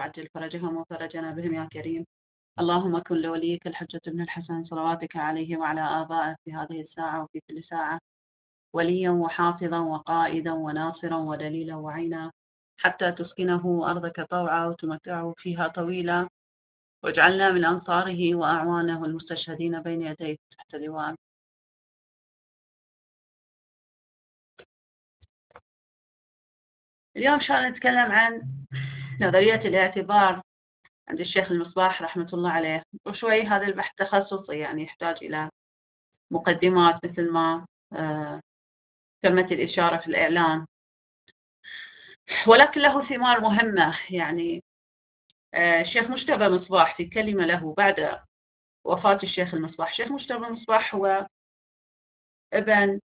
عجل فرجهم وفرجنا بهم يا كريم. اللهم كن لوليك الحجة بن الحسن صلواتك عليه وعلى آبائه في هذه الساعة وفي كل ساعة، وليا وحافظا وقائدا وناصرا ودليلا وعينا، حتى تسكنه أرضك طوعا وتمتعه فيها طويلا، واجعلنا من أنصاره وأعوانه المستشهدين بين يديك تحت لواء. اليوم شان نتكلم عن نظرية الاعتبار عند الشيخ المصباح رحمة الله عليه، وشوي هذا البحث تخصصي يعني يحتاج إلى مقدمات مثل ما تمت الإشارة في الإعلان، ولكن له ثمار مهمة. يعني الشيخ مجتبى مصباح في كلمة له بعد وفاة الشيخ المصباح. الشيخ مجتبى مصباح هو ابن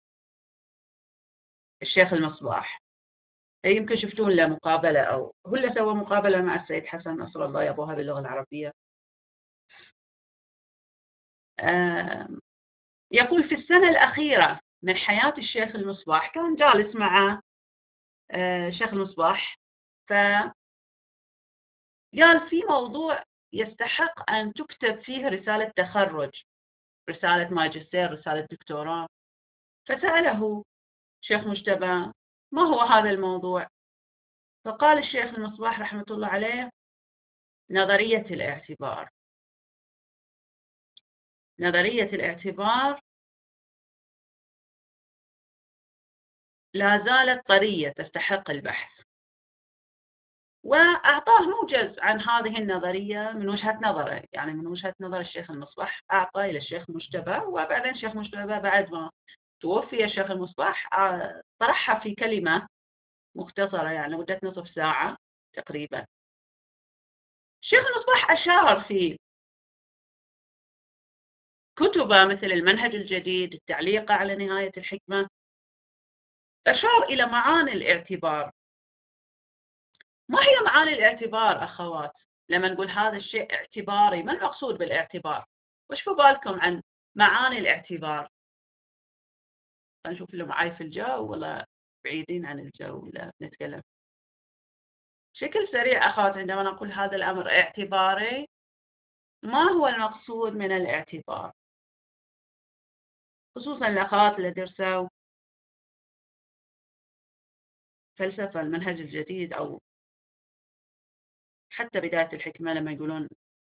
الشيخ المصباح، يمكن شفتون له مقابلة أو هو اللي سوى مقابلة مع السيد حسن نصر الله يبوها باللغة العربية. يقول في السنة الأخيرة من حياة الشيخ المصباح كان جالس مع الشيخ المصباح، فقال في موضوع يستحق أن تكتب فيه رسالة تخرج، رسالة ماجستير، رسالة دكتوراه. فسأله شيخ مجتبى ما هو هذا الموضوع؟ فقال الشيخ المصباح رحمة الله عليه نظرية الاعتبار. نظرية الاعتبار لا زالت طرية تستحق البحث. وأعطاه موجز عن هذه النظرية من وجهة نظره، يعني من وجهة نظر الشيخ المصباح أعطى إلى الشيخ مجتبى، وبعدين الشيخ مجتبى بعد ما توفي الشيخ المصباح طرحها في كلمة مختصرة يعني مدة نصف ساعة تقريبا. الشيخ المصباح أشار في كتبه مثل المنهج الجديد، التعليق على نهاية الحكمة، أشار إلى معاني الاعتبار. ما هي معاني الاعتبار أخوات؟ لما نقول هذا الشيء اعتباري، ما المقصود بالاعتبار؟ وش في بالكم عن معاني الاعتبار؟ نشوف اللي معاي في الجو ولا بعيدين عن الجو ولا نتكلم بشكل سريع أخوات. عندما نقول هذا الأمر اعتباري، ما هو المقصود من الاعتبار؟ خصوصا الأخوات اللي درسوا فلسفة المنهج الجديد أو حتى بداية الحكمة لما يقولون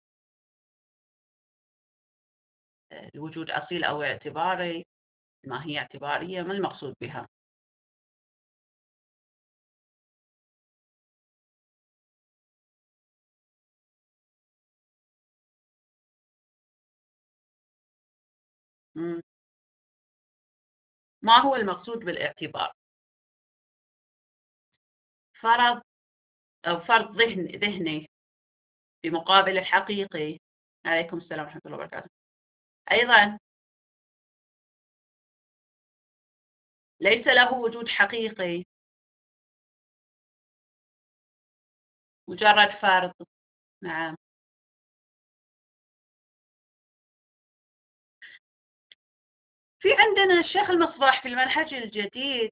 الوجود أصيل أو اعتباري، ما هي اعتبارية، ما المقصود بها؟ ما هو المقصود بالاعتبار؟ فرض أو فرض ذهني بمقابل الحقيقي. عليكم السلام ورحمة الله وبركاته. أيضا ليس له وجود حقيقي، مجرد فرض. نعم. في عندنا الشيخ المصباح في المنهج الجديد،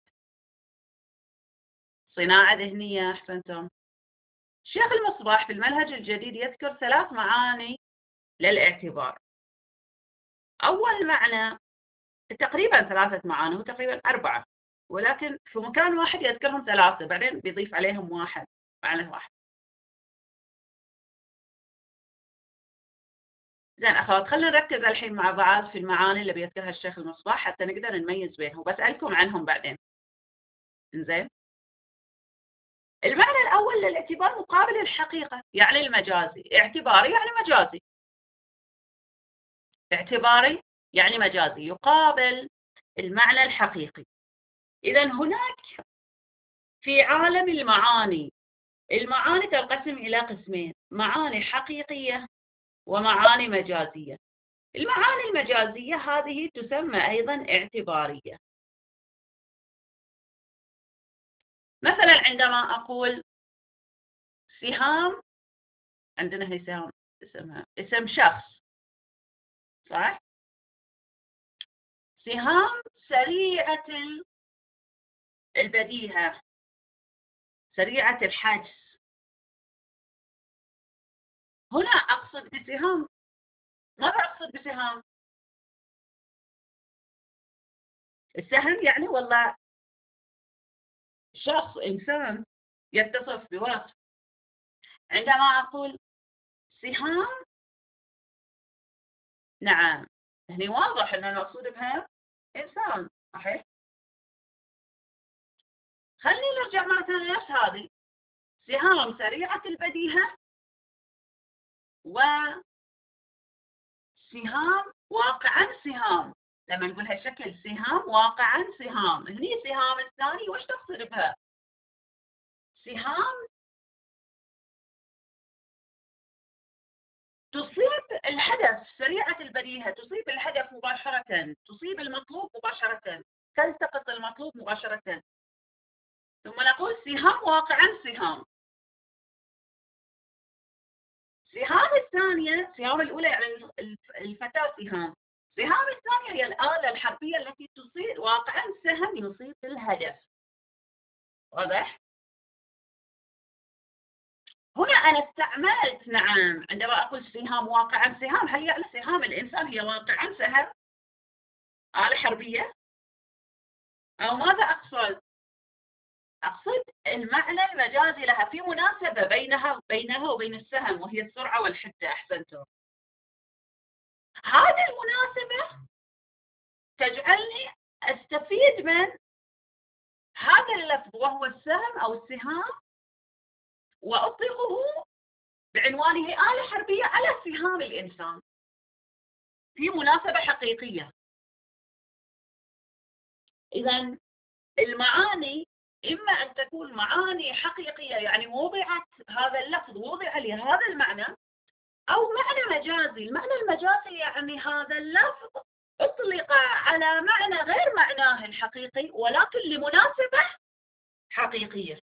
صناعة ذهنية، أحسنتم. الشيخ المصباح في المنهج الجديد يذكر 3 معاني للاعتبار. أول معنى تقريبا 3 معاني وتقريبا 4، ولكن في مكان واحد يذكرهم 3 بعدين بيضيف عليهم معنى واحد. زين أخوات، خلينا نركز الحين مع بعض في المعاني اللي بيذكرها الشيخ المصباح حتى نقدر نميز بينهم، وبسألكم عنهم بعدين. إنزين. المعنى الأول للاعتبار مقابل الحقيقة، يعني المجازي. اعتباري يعني مجازي، اعتباري يعني مجازي يقابل المعنى الحقيقي. إذا هناك في عالم المعاني، المعاني تنقسم إلى قسمين: معاني حقيقية ومعاني مجازية. المعاني المجازية هذه تسمى أيضا اعتبارية. مثلا عندما أقول سهام، عندنا هي سهام اسمها اسم شخص، صح؟ سهام سريعة البديهة، سريعة الحدس، هنا أقصد بسهام، ماذا أقصد بسهام؟ السهم يعني والله شخص إنسان يتصف بوصف. عندما أقول سهام، نعم هني واضح أن المقصود بها إنسان، صحيح؟ خلينا نرجع مرة ثانية نفس هذه، سهام سريعة البديهة وسهام واقعا سهام. لما نقول هالشكل سهام واقعا سهام، هني سهام الثاني وش تقصد بها؟ سهام تصيب الهدف، سريعة البديهة تصيب الهدف مباشرة، تصيب المطلوب مباشرة، تلتقط المطلوب مباشرة. ثم نقول سهام واقعا سهام. سهام الثانية، سهام الأولى يعني الفتاة سهام، سهام الثانية هي الآلة الحربية التي تصيب واقعا سهم يصيب الهدف. واضح؟ هنا أنا استعملت، نعم عندما أقول سهام واقعا سهام، هل يعني سهام الإنسان هي واقعا سهم آلة حربية؟ أو ماذا أقصد؟ أقصد المعنى المجازي لها، في مناسبة بينها وبين السهم، وهي السرعة والحدة. أحسنتم. هذه المناسبة تجعلني أستفيد من هذا اللفظ وهو السهم أو السهام، وأطلقه بعنوانه آلة حربية على سهام الإنسان في مناسبة حقيقية. إذا المعاني إما أن تكون معاني حقيقية، يعني وضعت هذا اللفظ وضع لهذا المعنى، أو معنى مجازي. المعنى المجازي يعني هذا اللفظ أطلق على معنى غير معناه الحقيقي، ولكن لمناسبة حقيقية،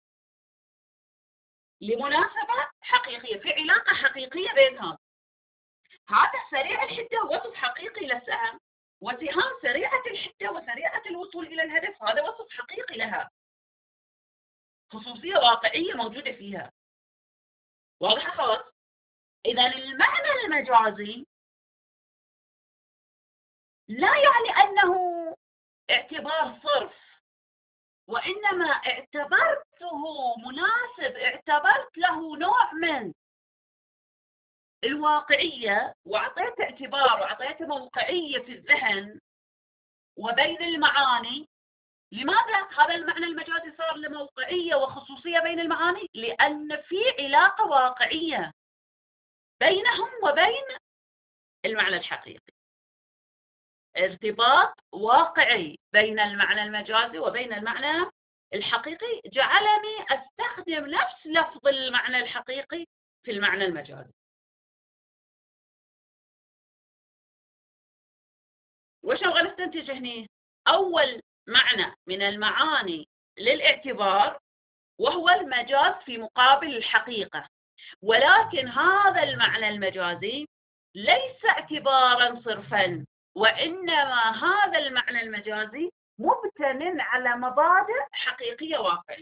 لمناسبة حقيقية، في علاقة حقيقية بينهم. هذا سريع الحدة وصف حقيقي للسهم، وسهام سريعة الحدة وسريعة الوصول إلى الهدف، هذا وصف حقيقي لها، خصوصية واقعية موجودة فيها. واضح خلاص؟ إذا المعنى المجازي لا يعني أنه اعتبار صرف، وإنما اعتبرته مناسب، اعتبرت له نوع من الواقعية، وأعطيت اعتبار وأعطيت موقعية في الذهن وبين المعاني. لماذا هذا المعنى المجازي صار له موقعية وخصوصية بين المعاني؟ لأن في علاقة واقعية بينهم وبين المعنى الحقيقي، ارتباط واقعي بين المعنى المجازي وبين المعنى الحقيقي، جعلني أستخدم نفس لفظ المعنى الحقيقي في المعنى المجازي. وش نبغى نستنتج هنا؟ أول معنى من المعاني للاعتبار وهو المجاز في مقابل الحقيقة، ولكن هذا المعنى المجازي ليس اعتبارا صرفا، وإنما هذا المعنى المجازي مبتن على مبادئ حقيقية واقعية.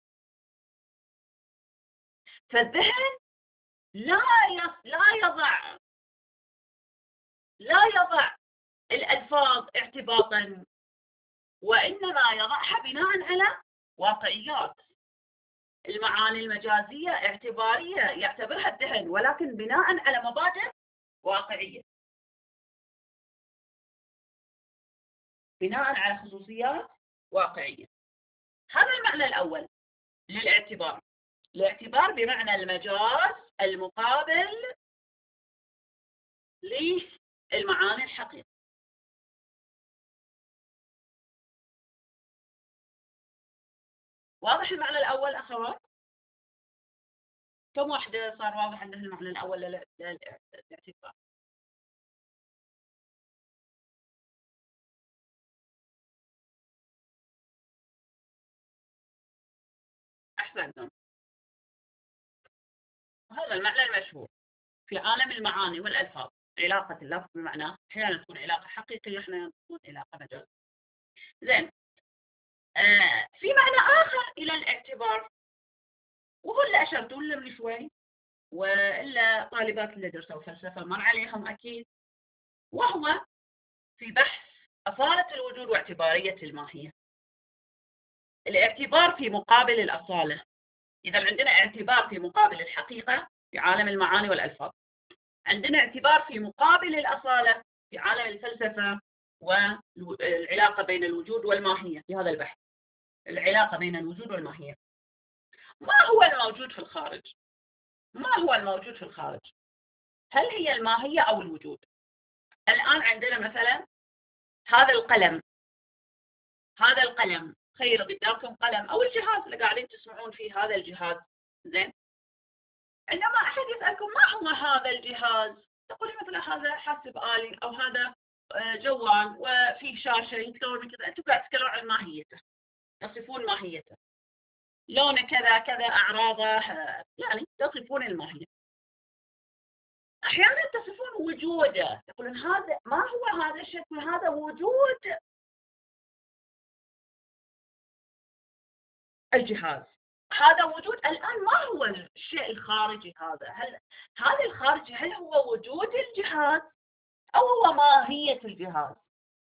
فالذهن لا يضع الألفاظ اعتباطا، وإنما يضعها بناء على واقعيات. المعاني المجازية اعتبارية يعتبرها الذهن، ولكن بناء على مبادئ واقعية، بناء على خصوصيات واقعية. هذا المعنى الأول للاعتبار. الاعتبار بمعنى المجاز المقابل للمعاني الحقيقية. واضح المعنى الأول أخوات؟ كم واحدة صار واضح عندها المعنى الأول للاعتبار؟ أحسنتم. هذا المعنى المشهور في عالم المعاني والألفاظ، علاقة اللفظ بمعناه، أحيانا تكون علاقة حقيقية، أحيانا تكون علاقة مجازية. زين، في معنى آخر إلى الاعتبار، وهو اللي أشرت له من شوي، وإلا طالبات اللي درسوا فلسفة مر عليهم أكيد، وهو في بحث أصالة الوجود واعتبارية الماهية. الاعتبار في مقابل الأصالة. إذا عندنا اعتبار في مقابل الحقيقة في عالم المعاني والألفاظ، عندنا اعتبار في مقابل الأصالة في عالم الفلسفة والعلاقة بين الوجود والماهية. في هذا البحث العلاقة بين الوجود والماهية. ما هو الموجود في الخارج؟ ما هو الموجود في الخارج؟ هل هي الماهية أو الوجود؟ الآن عندنا مثلا هذا القلم، هذا القلم، تخيلوا قدامكم قلم أو الجهاز اللي قاعدين تسمعون فيه، هذا الجهاز. زين، عندما أحد يسألكم ما هو هذا الجهاز، تقولي مثلا هذا حاسب آلي أو هذا جوال وفيه شاشة يتكون كذا. أنتم قاعد تتكلمون عن ماهيته، تصفون ماهيته، لونه كذا كذا، أعراضه، يعني تصفون الماهية. أحيانا تصفون وجوده، يقولون هذا ما هو هذا الشكل، هذا وجود الجهاز، هذا وجود. الآن ما هو الشيء الخارجي هذا؟ هذا الخارجي هل هو وجود الجهاز أو هو ماهية الجهاز؟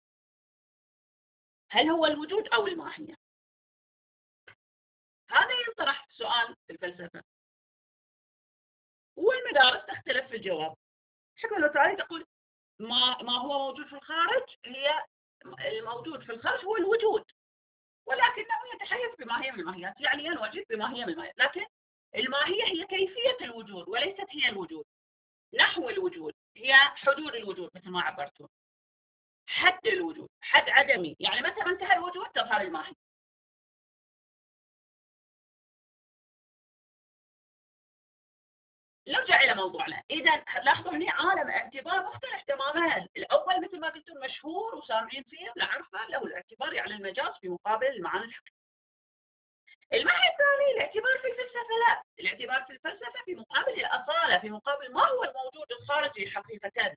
هل هو الوجود أو الماهية؟ هذا ينطرح سؤال في الفلسفة، والمدارس تختلف في الجواب. حكمة الوتاري تقول ما هو موجود في الخارج، هي الموجود في الخارج هو الوجود، ولكنه يتحيز بماهية من الماهيات، يعني ينوجد بماهية من الماهيات، لكن الماهية هي كيفية الوجود وليست هي الوجود. نحو الوجود هي حدود الوجود مثل ما عبرتون، حد الوجود، حد عدمي، يعني متى ما انتهى الوجود تظهر الماهية. نرجع إلى موضوعنا. إذا لاحظوا هنا عالم اعتبار مختلف تماما. الأول مثل ما قلتم مشهور وسامعين فيه نعرفه، له الاعتبار يعني المجاز في مقابل المعاني الحقيقية. المعنى الثاني الاعتبار في الفلسفة، لا، الاعتبار في الفلسفة في مقابل الأصالة، في مقابل ما هو الموجود الخارجي حقيقة.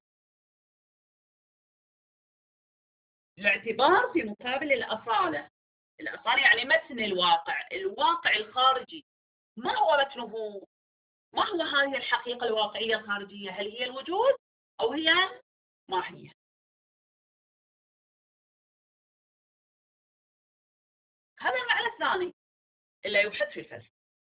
الاعتبار في مقابل الأصالة. الأصالة يعني متن الواقع، الواقع الخارجي. ما هو متنه؟ ما هو هذه الحقيقة الواقعية الخارجية؟ هل هي الوجود أو هي ماهية؟ هذا المعنى الثاني اللي يبحث في الفلسفة.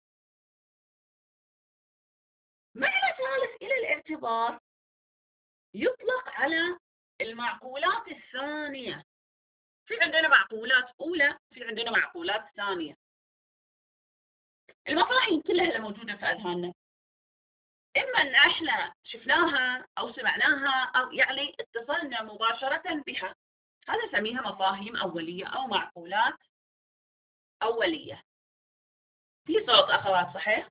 معنى ثالث إلى الاعتبار يطلق على المعقولات الثانية. في عندنا معقولات أولى، في عندنا معقولات ثانية. المفاهيم كلها اللي موجودة في أذهاننا، إما أن إحنا شفناها أو سمعناها أو يعني اتصلنا مباشرة بها، هذا نسميها مفاهيم أولية أو معقولات أولية. في صوت أخوات صحيح؟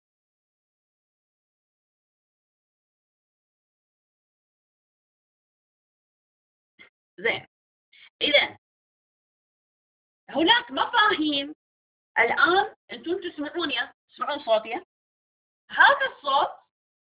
زين، إذا هناك مفاهيم. الآن أنتم تسمعوني، تسمعون صوتي، هذا الصوت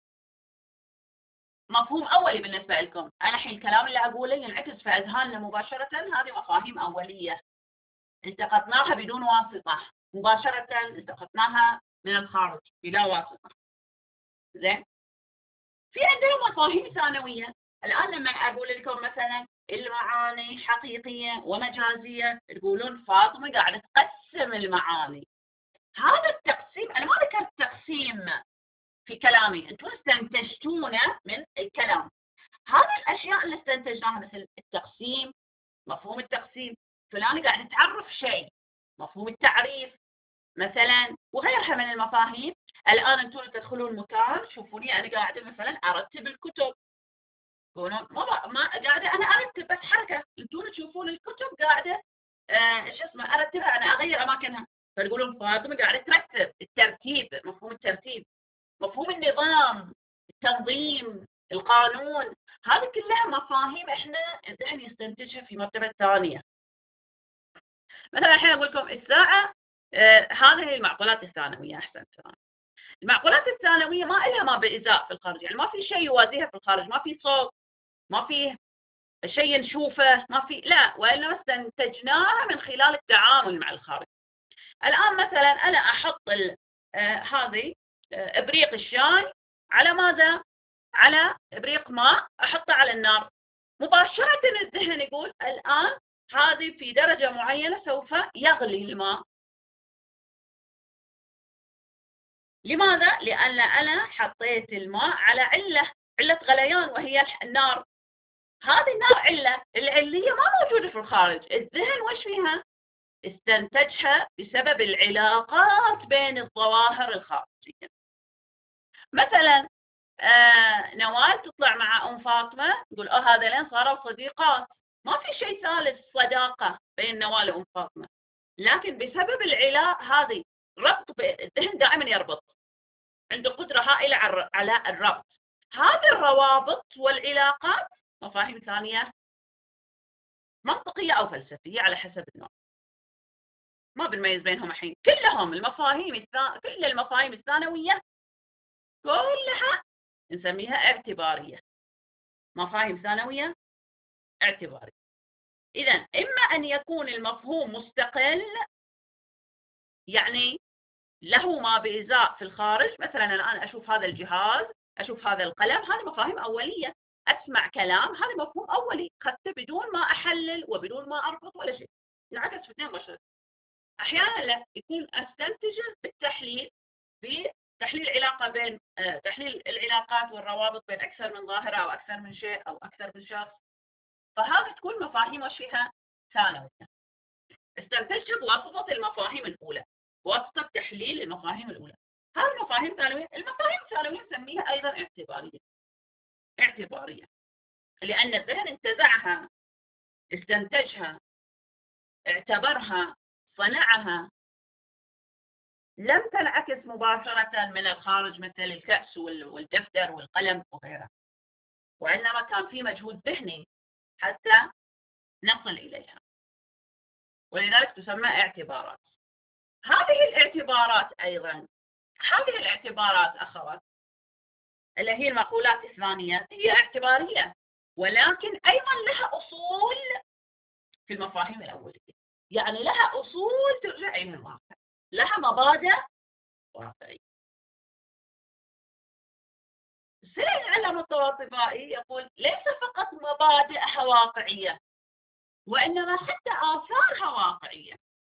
مفهوم أولي بالنسبة لكم. أنا الحين الكلام اللي أقوله ينعكس في أذهاننا مباشرة، هذه مفاهيم أولية التقطناها بدون واسطة، مباشرة التقطناها من الخارج بلا واسطة. زين، في عندنا مفاهيم ثانوية. الآن لما أقول لكم مثلا المعاني حقيقية ومجازية، تقولون فاطمة قاعدة تقسم المعاني. هذا التقسيم أنا ما ذكرت تقسيم في كلامي، أنتم استنتجتونه من الكلام. هذه الأشياء اللي استنتجناها مثل التقسيم، مفهوم التقسيم، فلان قاعد تعرف شيء، مفهوم التعريف مثلا، وغيرها من المفاهيم. الآن أنتم تدخلون مكان تشوفوني أنا قاعدة مثلا أرتب الكتب، تقولون ما قاعدة أنا أرتب بس حركة، أنتم تشوفون الكتب قاعدة شو اسمه أرتبها، أنا أغير أماكنها، فتقولون فاطمة قاعدة ترتب. الترتيب، مفهوم الترتيب، مفهوم النظام، التنظيم، القانون، هذه كلها مفاهيم احنا نستنتجها في مرتبة ثانية. مثلا الحين أقول لكم الساعة، هذه المعقولات الثانوية. أحسنت. المعقولات الثانوية ما إلها ما بإزاء في الخارج، يعني ما في شيء يوازيها في الخارج، ما في صوت، ما في شيء نشوفه، ما في، لا، وإنما استنتجناها من خلال التعامل مع الخارج. الآن مثلا أنا أحط هذه إبريق الشاي على ماذا؟ على إبريق ماء أحطه على النار. مباشرة الذهن يقول الآن هذه في درجة معينة سوف يغلي الماء. لماذا؟ لأن أنا حطيت الماء على علة غليان وهي النار. هذه النار العلية ما موجودة في الخارج. الذهن وش فيها؟ استنتجها بسبب العلاقات بين الظواهر الخارجية. مثلا نوال تطلع مع أم فاطمة تقول هذين صاروا صديقات، ما في شيء ثالث صداقة بين نوال وأم فاطمة، لكن بسبب العلاقة هذه ربط الذهن دائما يربط، عنده قدرة هائلة على الربط. هذه الروابط والعلاقات مفاهيم ثانية منطقية أو فلسفية على حسب النوع، ما بنميز بينهم الحين. كلهم كل المفاهيم الثانوية كلها نسميها اعتبارية، مفاهيم ثانوية اعتبارية. إذا إما أن يكون المفهوم مستقل، يعني له ما بإزاء في الخارج، مثلا الآن أشوف هذا الجهاز، أشوف هذا القلم، هذه مفاهيم أولية. أسمع كلام، هذا مفهوم أولي خدته بدون ما أحلل وبدون ما أربط ولا شيء، ينعكس في اثنين بشر. أحيانا لا، يكون أستنتجه بالتحليل، بتحليل علاقة بين تحليل العلاقات والروابط بين أكثر من ظاهرة أو أكثر من شيء أو أكثر من شخص، فهذه تكون مفاهيم وش فيها ثانوية. استنتجها بواسطة المفاهيم الأولى، بواسطة تحليل المفاهيم الأولى. هذه مفاهيم ثانوية. المفاهيم الثانوية نسميها أيضا اعتبارية، لأن الذهن انتزعها، استنتجها، اعتبرها، صنعها، لم تنعكس مباشرة من الخارج مثل الكأس والدفتر والقلم وغيرها، وإنما كان في مجهود ذهني حتى نصل إليها، ولذلك تسمى اعتبارات. هذه الاعتبارات أيضا، هذه الاعتبارات أخوات اللي هي المقولات الثانية، هي اعتبارية، ولكن أيضا لها أصول في المفاهيم الأولية، يعني لها أصول ترجع إلى الواقع، لها مبادئ واقعية. سيد العلامة الطباطبائي يقول ليس فقط مبادئها واقعية، وإنما حتى آثارها واقعية.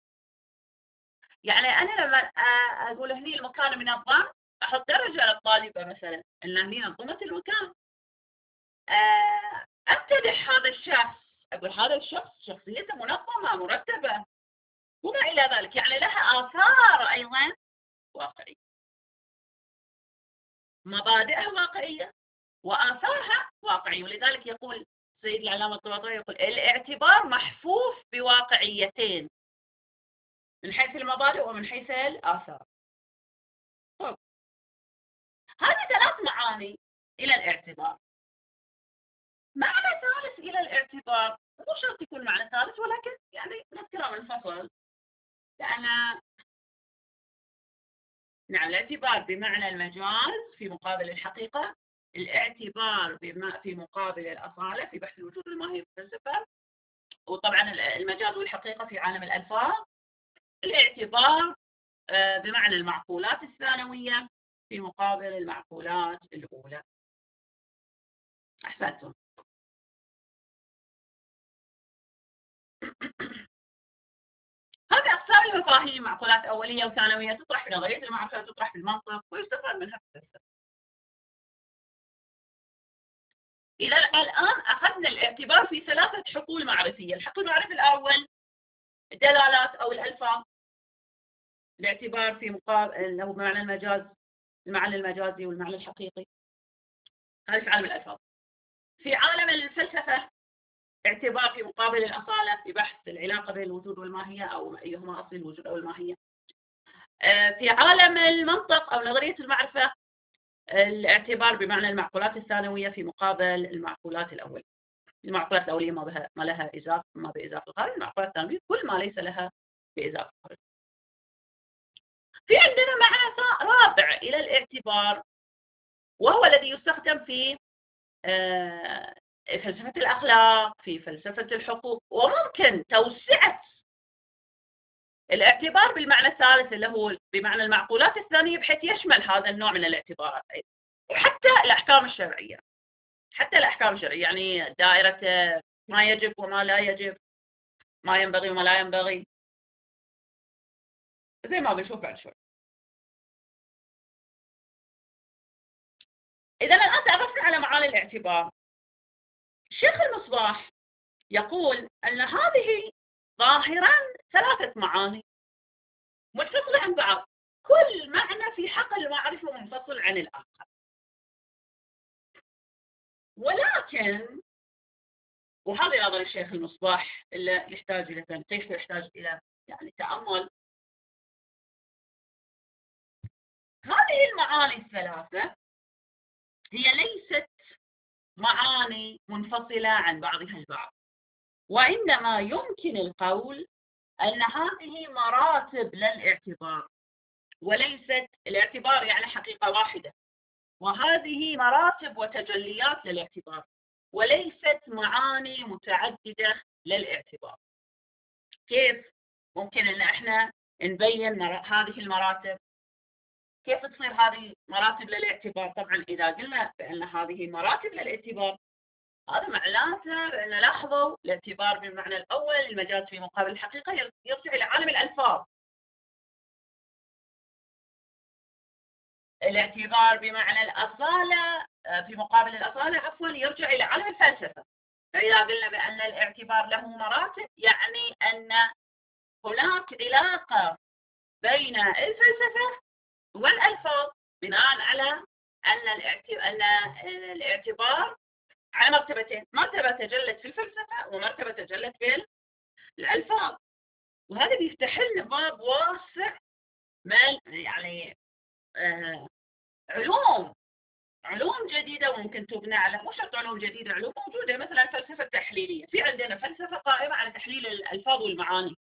يعني أنا لما أقول هني المكان منظم، أحط درجة للطالبة مثلا أن هني نظمت المكان، أمتدح هذا الشخص، أقول هذا الشخص شخصيته منظمة مرتبة وما إلى ذلك، يعني لها آثار أيضا واقعية، مبادئها واقعية وآثارها واقعية. ولذلك يقول سيد العلامة الطباطبائي يقول الاعتبار محفوف بواقعيتين من حيث المبادئ ومن حيث الآثار. طب هذه ثلاث معاني إلى الاعتبار. معنى ثالث إلى الاعتبار مو شرط يكون معنى ثالث، ولكن يعني نذكره منفصل، لأن نعم الاعتبار بمعنى المجاز في مقابل الحقيقة، الاعتبار في مقابل الأصالة في بحث الوجود الماهي في الفلسفة، وطبعا المجاز والحقيقة في عالم الألفاظ، الاعتبار بمعنى المعقولات الثانوية في مقابل المعقولات الأولى. أحسنتم. هذه أقسام المفاهيم، معقولات أولية وثانوية، تطرح في نظرية المعرفة، تطرح في المنطق، ويستفاد منها في الفلسفة. إذا الآن أخذنا الاعتبار في ثلاثة حقول معرفية. الحقل المعرفي الأول الدلالات أو الألفاظ، الاعتبار في مقابل له بمعنى المجاز، المعنى المجازي والمعنى الحقيقي، هذا في عالم الألفاظ. في عالم الفلسفة اعتبار في مقابل الأصالة في بحث العلاقة بين الوجود والماهية، أو أيهما أصل الوجود أو الماهية. في عالم المنطق أو نظرية المعرفة الاعتبار بمعنى المعقولات الثانوية في مقابل المعقولات الأولية. المعقولات الأولية ما لها إضافة، ما بإضافة الخارج. المعقولات الثانوية كل ما ليس لها بإضافة الخارج. في عندنا معنى رابع إلى الاعتبار، وهو الذي يستخدم في فلسفة الأخلاق، في فلسفة الحقوق، وممكن توسعة الاعتبار بالمعنى الثالث اللي هو بمعنى المعقولات الثانية، بحيث يشمل هذا النوع من الاعتبارات أيضا. الأحكام الشرعية، حتى الأحكام الشرعية، يعني دائرة ما يجب وما لا يجب، ما ينبغي وما لا ينبغي، زي ما بنشوف بعد شوي. إذا الآن تعرفنا على معاني الاعتبار. الشيخ المصباح يقول أن هذه ظاهرا 3 معاني منفصلة عن بعض، كل معنى في حق المعرفة منفصل عن الآخر، ولكن وهذه نظر الشيخ المصباح اللي يحتاج إلى تنقيح ويحتاج إلى يعني تأمل. هذه المعاني ال3 هي ليست معاني منفصلة عن بعضها البعض، وإنما يمكن القول أن هذه مراتب للاعتبار، وليست الاعتبار يعني حقيقة واحدة، وهذه مراتب وتجليات للاعتبار، وليست معاني متعددة للاعتبار. كيف ممكن أن احنا نبين هذه المراتب؟ كيف تصير هذه مراتب للاعتبار؟ طبعا إذا قلنا بأن هذه مراتب للاعتبار، هذا معناته بأن لاحظوا الاعتبار بالمعنى الأول المجاز في مقابل الحقيقة يرجع إلى عالم الألفاظ. الاعتبار بمعنى الأصالة في مقابل الأصالة عفوا يرجع إلى عالم الفلسفة. فإذا قلنا بأن الاعتبار له مراتب، يعني أن هناك علاقة بين الفلسفة والألفاظ بناء على أن الاعتبار على مرتبتين، مرتبة تجلت في الفلسفة ومرتبة تجلت بالألفاظ. وهذا بيفتح لنا باب واسع من يعني علوم جديدة وممكن تبنى على، مو شرط علوم جديدة، علوم موجودة مثلا الفلسفة التحليلية، في عندنا فلسفة قائمة على تحليل الألفاظ والمعاني.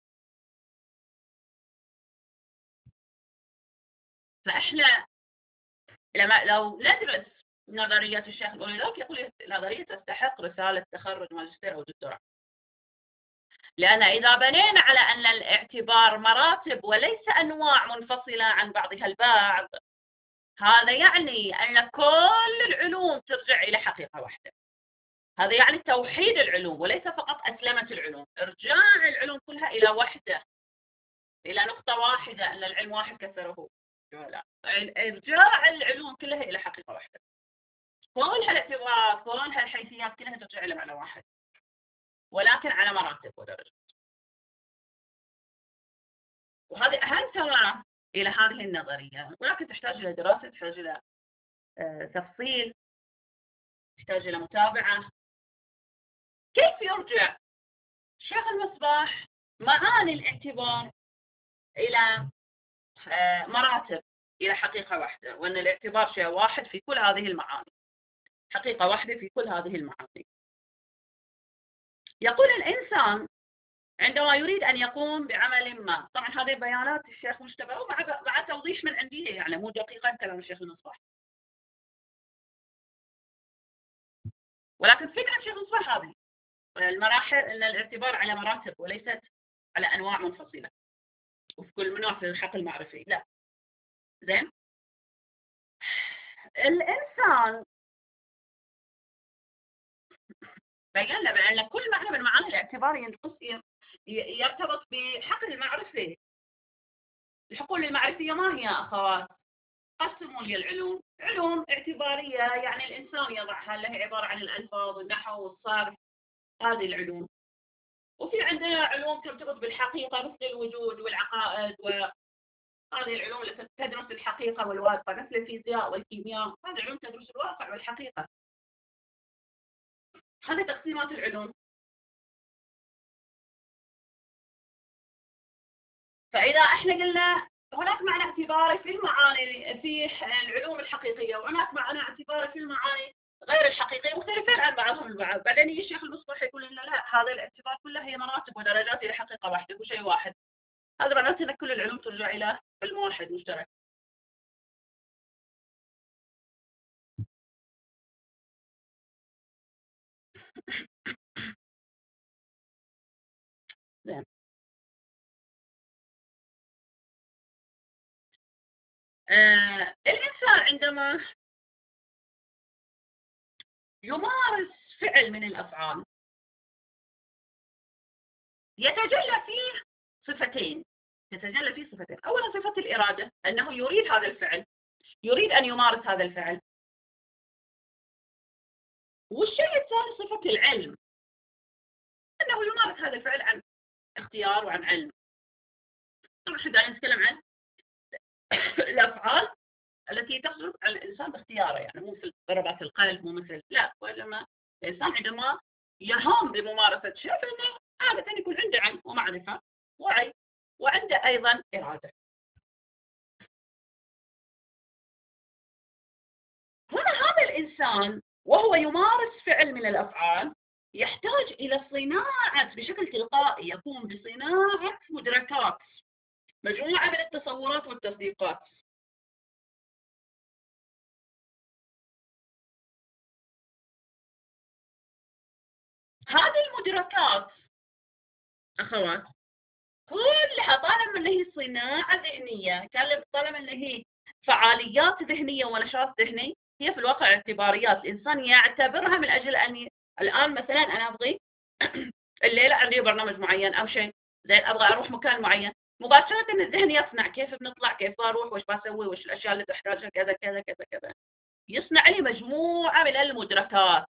فإحنا لو ندرس نظريات الشيخ الأوليدوك، يقول نظرية تستحق رسالة تخرج ماجستير أو دكتوراه، لأن إذا بنينا على أن الاعتبار مراتب وليس أنواع منفصلة عن بعضها البعض، هذا يعني أن كل العلوم ترجع إلى حقيقة واحدة. هذا يعني توحيد العلوم، وليس فقط أسلمة العلوم، إرجاع العلوم كلها إلى وحدة، إلى نقطة واحدة، أن العلم واحد كسره لا، إرجاع العلوم كلها إلى حقيقة واحدة، كل هالاعتبارات كل هالحيثيات كلها ترجع إلى معنى واحد، ولكن على مراتب ودرجات. وهذه أهم ثمرة إلى هذه النظرية، ولكن تحتاج إلى دراسة، تحتاج إلى تفصيل، تحتاج إلى متابعة. كيف يرجع شيخ المصباح معاني الاعتبار إلى مراتب، إلى حقيقة واحدة، وأن الاعتبار شيء واحد في كل هذه المعاني، حقيقة واحدة في كل هذه المعاني. يقول الإنسان عندما يريد أن يقوم بعمل ما، طبعا هذه بيانات الشيخ مجتبى مع توضيح من عندي، يعني مو دقيقة كلام الشيخ المصباح، ولكن فكرة الشيخ المصباح هذه المراحل، أن الاعتبار على مراتب وليست على أنواع منفصلة، وفي كل نوع في الحق المعرفي لا. زين، الإنسان بينا بأن كل معنى من معاني الاعتبار يرتبط بحق المعرفة. الحقول المعرفية ما هي أخوات؟ قسموا لي العلوم، علوم اعتبارية يعني الإنسان يضعها، اللي هي عبارة عن الألفاظ والنحو والصرف، هذه العلوم. وفي عندنا علوم ترتبط بالحقيقة مثل الوجود والعقائد، وهذه العلوم التي تدرس الحقيقة والواقع مثل الفيزياء والكيمياء، هذه علوم تدرس الواقع والحقيقة. هذه تقسيمات العلوم. فإذا احنا قلنا هناك معنى اعتباري في المعاني في العلوم الحقيقية، وهناك معنى اعتباري في المعاني غير الحقيقية، مختلفين عن بعضهم البعض، بعدين يجي الشيخ المصباح يقول لنا لا، هذا الاعتبار كله هي مراتب ودرجات إلى حقيقة واحدة وشيء واحد. هذا معناته أن كل العلوم ترجع إلى علم واحد مشترك. زين. الإنسان عندما يمارس فعل من الأفعال يتجلى فيه صفتين. أولا صفة الإرادة، أنه يريد هذا الفعل، يريد أن يمارس هذا الفعل. والشيء الثاني صفة العلم، أنه يمارس هذا الفعل عن اختيار وعن علم. طبعا احنا قاعدين نتكلم عن الأفعال التي تصدر على الإنسان باختياره، يعني مو مثل ضربات القلب، مو مثل، لا، وإنما الإنسان عندما يهام بممارسة شيء فإنه عادة يكون عنده علم ومعرفة وعي، وعنده أيضا إرادة. هنا هذا الإنسان وهو يمارس فعل من الأفعال يحتاج إلى صناعة، بشكل تلقائي يقوم بصناعة مدركات، مجموعة من التصورات والتصديقات. هذه المدركات أخوات كلها طالما أن هي صناعة ذهنية، طالما أن هي فعاليات ذهنية ونشاط ذهني، هي في الواقع اعتباريات الإنسان يعتبرها من أجل أن الآن مثلا أنا أبغي الليلة عندي برنامج معين أو شيء زين، أبغى أروح مكان معين، مباشرة الذهن يصنع كيف بنطلع، كيف بروح، وش بسوي، وش الأشياء اللي تحتاجها، كذا كذا كذا كذا. يصنع لي مجموعة من المدركات.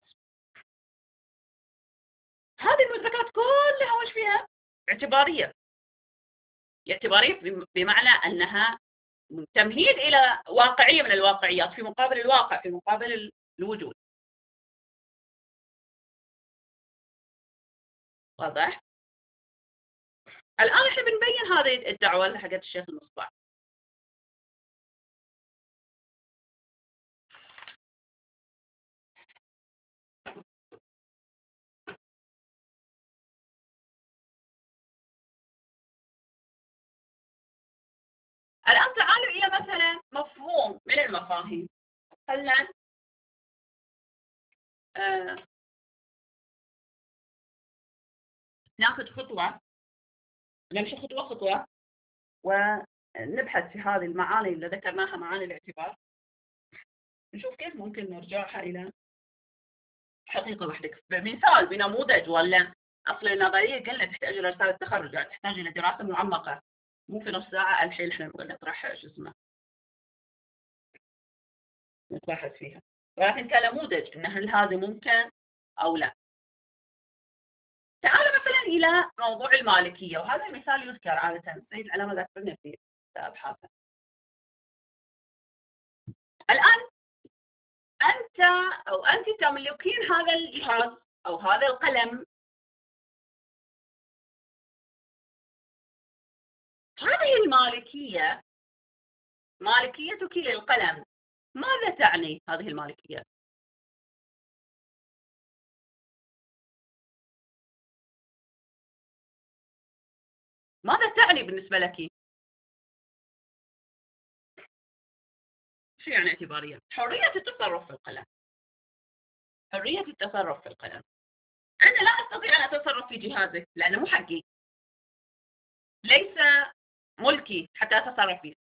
هذه المدركات كلها وش فيها؟ اعتبارية. اعتبارية بمعنى أنها تمهيد إلى واقعية من الواقعيات في مقابل الواقع، في مقابل الوجود. واضح؟ الآن احنا بنبين هذه الدعوة حقت الشيخ المصباح. الآن تعالوا إلى مثلا مفهوم من المفاهيم. خلنا ناخذ خطوة، نمشي خطوة خطوة ونبحث في هذه المعاني اللي ذكرناها، معاني الاعتبار، نشوف كيف ممكن نرجعها إلى حقيقة واحدة بمثال، بنموذج. ولا أصل النظرية قلنا تحتاج إلى رسالة تخرج، يعني تحتاج إلى دراسة معمقة، مو في نص ساعة الحين احنا نقول نطرح شو اسمه نتبحث فيها، ولكن كنموذج إن هل هذا ممكن أو لا. تعالوا مثلا إلى موضوع المالكية، وهذا المثال يذكر عادة، سيد العلامة ذكرنا في أبحاثه. الآن أنت أو أنت تملكين هذا الجهاز أو هذا القلم. هذه المالكية، مالكيتك للقلم، ماذا تعني هذه المالكية؟ ماذا تعني بالنسبة لك؟ شو يعني اعتبارية؟ حرية التصرف في القلم. حرية التصرف في القلم. أنا لا أستطيع أن أتصرف في جهازك لأنه مو حقي، ليس ملكي حتى أتصرف فيه.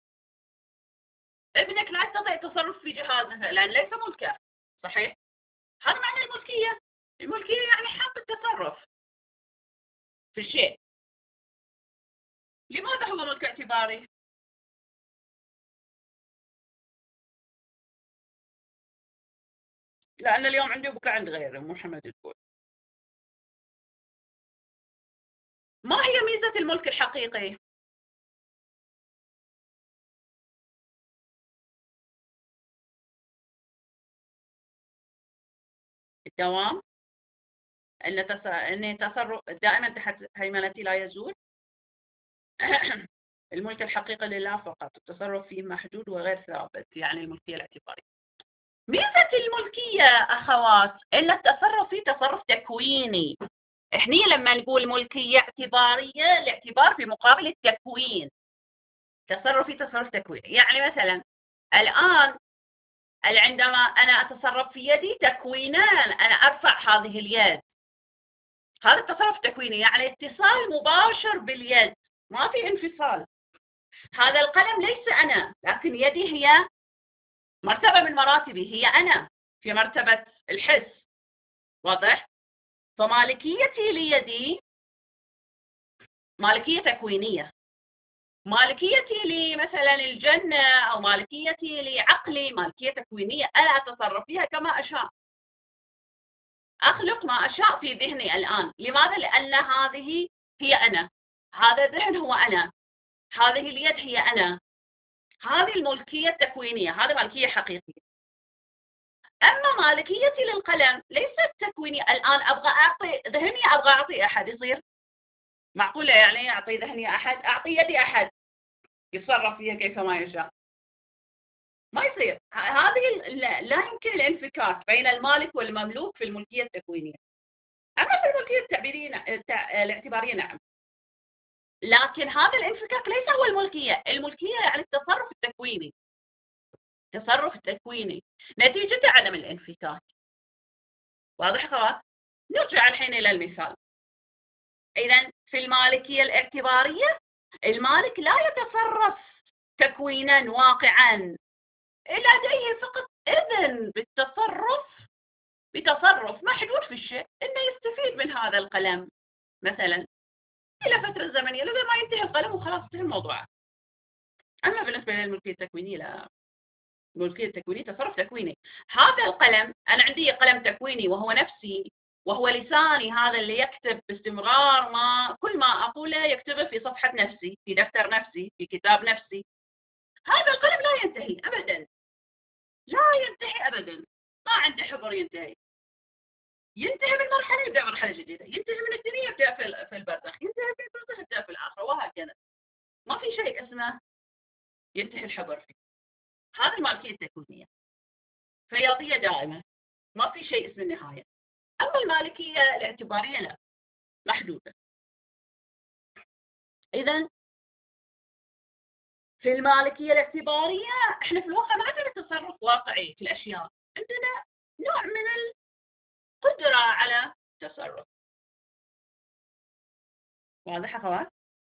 ابنك لا يستطيع التصرف في جهازه لأن ليس ملكه، صحيح؟ هذا معنى الملكية. الملكية يعني حق التصرف في الشيء. لماذا هو ملك اعتباري؟ لأن اليوم عندي وبكرة عند غيري، محمد يقول. ما هي ميزة الملك الحقيقي؟ الدوام، أن تصرف دائما تحت هيمنتي لا يزول. الملك الحقيقي لله فقط، التصرف فيه محدود وغير ثابت، يعني الملكية الاعتبارية. ميزة الملكية أخوات إن التصرف فيه تصرف تكويني. إحنا لما نقول ملكية اعتبارية، الاعتبار في مقابل التكوين. تصرف فيه تصرف تكويني، يعني مثلا الآن عندما أنا أتصرف في يدي تكوينان، أنا أرفع هذه اليد، هذا التصرف تكويني، يعني اتصال مباشر باليد، ما في انفصال. هذا القلم ليس أنا، لكن يدي هي مرتبة من مراتبي، هي أنا في مرتبة الحس. واضح؟ فمالكيتي ليدي مالكية تكوينية. مالكيتي لمثلا الجنة أو مالكيتي لعقلي مالكية تكوينية، أنا أتصرف فيها كما أشاء، أخلق ما أشاء في ذهني الآن. لماذا؟ لأن هذه هي أنا، هذا الذهن هو أنا، هذه اليد هي أنا، هذه الملكية التكوينية، هذه مالكية حقيقية. أما مالكيتي للقلم ليست تكوينية. الآن أبغى أعطي ذهني، أبغى أعطي أحد، يصير معقولة يعني أعطي ذهني أحد، أعطي يدي أحد يتصرف فيها كيفما يشاء؟ ما يصير. هذه لا يمكن الانفكاك بين المالك والمملوك في الملكية التكوينية. أما في الملكية التعبيرية الاعتبارية نعم، لكن هذا الانفكاك ليس هو الملكية. الملكية يعني التصرف التكويني، التصرف التكويني نتيجة عدم الانفكاك. واضح أخوات؟ نرجع الحين إلى المثال. إذا في المالكية الاعتبارية المالك لا يتصرف تكوينا واقعا، لديه فقط إذن بالتصرف بتصرف محدود في الشيء، إنه يستفيد من هذا القلم مثلا إلى فترة زمنية لغاية ما ينتهي القلم وخلاص انتهى الموضوع. أما بالنسبة للملكية التكوينية لا، الملكية التكوينية تصرف تكويني. هذا القلم، أنا عندي قلم تكويني وهو نفسي وهو لساني، هذا اللي يكتب باستمرار، ما كل ما أقوله يكتبه في صفحة نفسي، في دفتر نفسي، في كتاب نفسي. هذا القلم لا ينتهي أبدا، لا ينتهي أبدا، ما عنده حبر ينتهي. ينتهي من مرحلة يبدأ مرحلة جديدة، ينتهي من الدنيا يبدأ في البرزخ، ينتهي في البرزخ يبدأ في الآخرة، وهكذا. ما في شيء اسمه ينتهي الحبر فيه. هذه المالكية التكوينية رياضية دائمة، ما في شيء اسمه النهاية. أما المالكية الاعتبارية لا، محدودة. إذا في المالكية الاعتبارية احنا في الواقع ما عندنا تصرف واقعي في الأشياء، عندنا نوع من القدرة على التصرف. واضح أخوات؟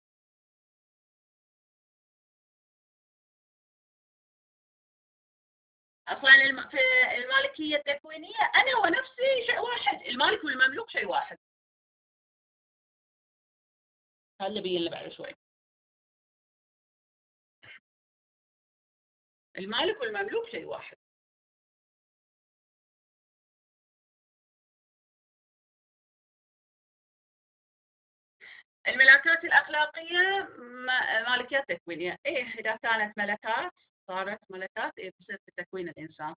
أصلا في المالكية التكوينية أنا ونفسي شيء واحد، المالك والمملوك شيء واحد. هذا اللي بيجي بعد شوي. المالك والمملوك شيء واحد. الملاكات الأخلاقية مالكيات تكوينية. إيه إذا كانت ملكات صارت ملكات، إيه بتصير في تكوين الإنسان.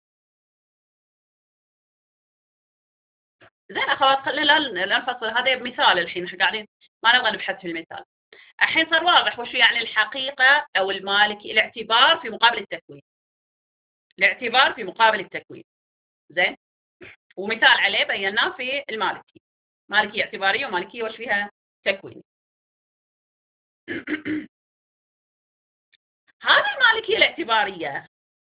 زين أخوات، خلينا لا نفصل، هذا مثال الحين احنا قاعدين ما نبغى نبحث في المثال. الحين صار واضح وش يعني الحقيقة أو المالكي، الاعتبار في مقابل التكوين. الاعتبار في مقابل التكوين. زين، ومثال عليه بيناه في المالكي، مالكية اعتبارية ومالكية وش فيها تكوين. هذه المالكية الاعتبارية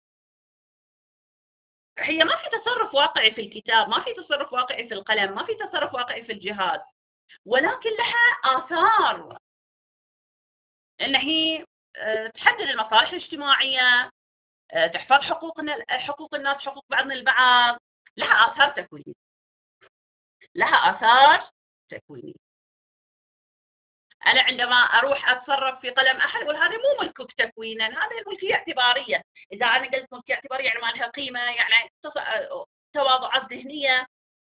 هي ما في تصرف واقعي في الكتاب، ما في تصرف واقعي في القلم، ما في تصرف واقعي في الجهاز، ولكن لها آثار إن هي تحدد المصالح الاجتماعية، تحفظ حقوق الناس، حقوق بعضنا البعض. لها آثار تكوينية، لها آثار تكوينية. أنا عندما أروح أتصرف في قلم أحد أقول هذا مو ملكك تكوينا، هذا ملكية اعتبارية. إذا أنا قلت ملكية اعتبارية يعني ما لها قيمة، يعني تواضعات ذهنية.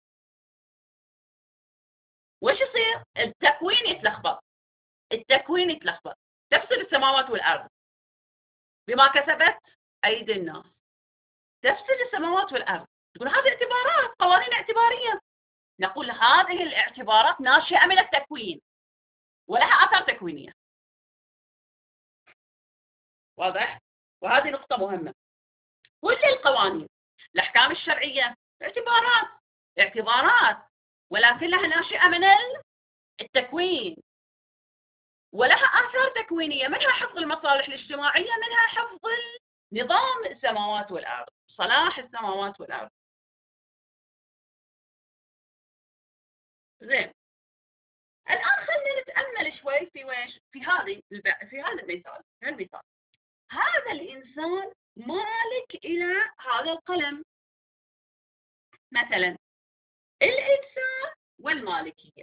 وش يصير؟ التكوين يتلخبط، التكوين يتلخبط. تفسد السماوات والأرض بما كسبت أيدي الناس، تفسد السماوات والأرض. تقول هذه اعتبارات، قوانين اعتبارية. نقول هذه الاعتبارات ناشئة من التكوين ولها آثار تكوينية. واضح؟ وهذه نقطة مهمة. كل القوانين الأحكام الشرعية اعتبارات، اعتبارات، ولكنها ناشئة من التكوين ولها آثار تكوينية، منها حفظ المصالح الاجتماعية، منها حفظ نظام السماوات والأرض، صلاح السماوات والأرض. زين، الآن خلينا نتأمل شوي في ويش في هذا المثال. هذا الإنسان مالك إلى هذا القلم، مثلا الإنسان والمالكية.